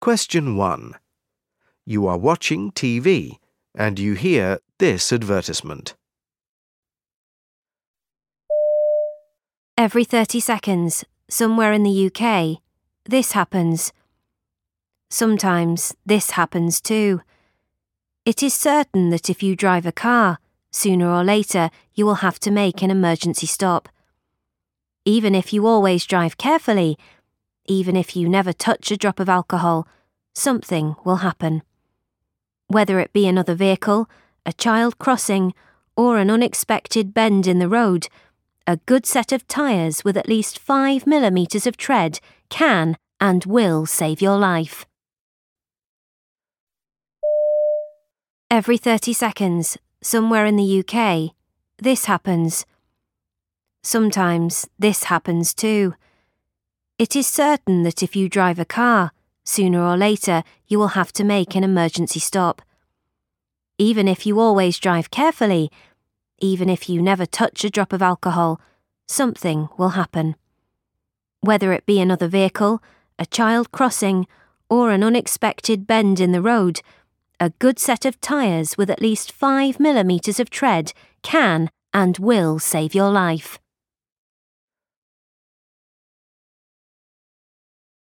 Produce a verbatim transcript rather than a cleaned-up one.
Question one. You are watching T V and you hear this advertisement. Every thirty seconds, somewhere in the U K, this happens. Sometimes this happens too. It is certain that if you drive a car, sooner or later you will have to make an emergency stop. Even if you always drive carefully, even if you never touch a drop of alcohol, something will happen. Whether it be another vehicle, a child crossing, or an unexpected bend in the road, a good set of tyres with at least five millimetres of tread can and will save your life. Every thirty seconds, somewhere in the U K, this happens. Sometimes this happens too. It is certain that if you drive a car, sooner or later you will have to make an emergency stop. Even if you always drive carefully, even if you never touch a drop of alcohol, something will happen. Whether it be another vehicle, a child crossing, or an unexpected bend in the road, a good set of tyres with at least five millimetres of tread can and will save your life.